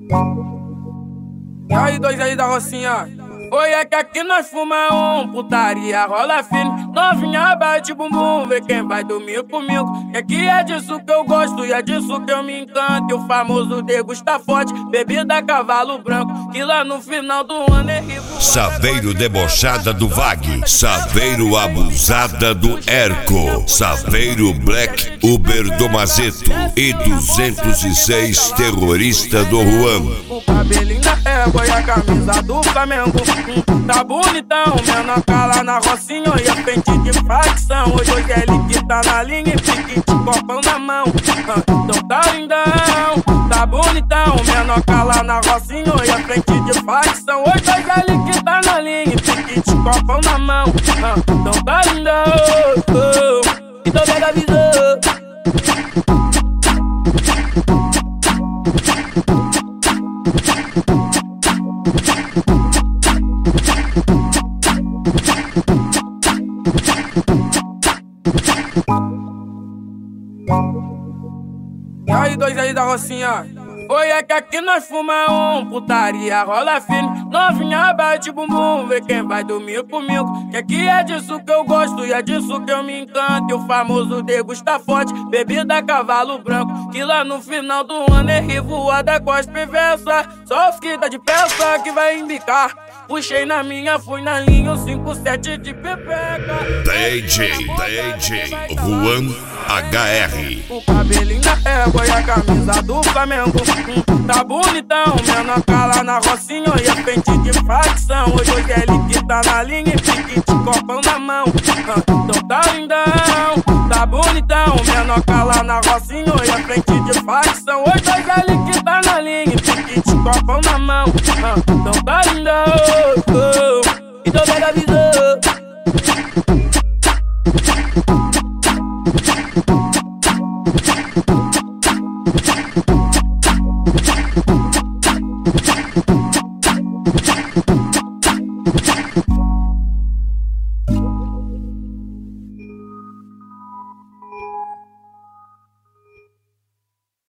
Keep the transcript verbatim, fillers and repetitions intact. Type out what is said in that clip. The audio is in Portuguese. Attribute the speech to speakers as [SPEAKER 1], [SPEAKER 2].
[SPEAKER 1] E aí, dois aí da Rocinha? Oi, é que aqui nós fuma um, putaria rola firme. Novinha bate bumbum, vê quem vai dormir comigo. Que aqui é disso que eu gosto e é disso que eu me encanto. E o famoso degusta forte, bebida cavalo branco, que lá no final do ano é rico.
[SPEAKER 2] Saveiro debochada do Vag, Saveiro abusada do Erco, Saveiro Black Uber do Mazeto e duzentos e seis terrorista do Juan.
[SPEAKER 1] O cabelinho da égua e a camisa do Flamengo. Hum, tá bonitão, menor cala na Rocinha e a pente de facção. Hoje hoje é ele que tá na linha e pique de copão na mão. Ah, então tá lindão, tá bonitão, menor cala na Rocinha e a pente de facção. Hoje hoje é ele que tá na linha e pique de copão na mão. Ah, então tá lindão, oh, então pega a visão. E aí, dois aí da Rocinha? Oi, é que aqui nós fuma um, putaria rola firme. Novinha bate bumbum, vê quem vai dormir comigo. Que aqui é disso que eu gosto e é disso que eu me encanto. E o famoso degusta forte, bebida cavalo branco, que lá no final do ano é revoada com as perversas. Só os que tá de peça que vai embicar. Puxei na minha, fui na linha, o cinco sete de pepeca.
[SPEAKER 2] D J, D J, Juan H R.
[SPEAKER 1] O cabelinho da égua e a camisa do Flamengo. Hum, tá bonitão, menor cala na Rocinha e a pente de facção. Hoje hoje é ele que tá na linha e pique de copão na mão. Ah, então tá lindão, tá bonitão, menor cala na Rocinha e a pente de facção. Hoje hoje é ele que tá na linha e pique de copão na mão. Ah, então tá lindão, oh, então pega a visão.
[SPEAKER 3] We'll be right back.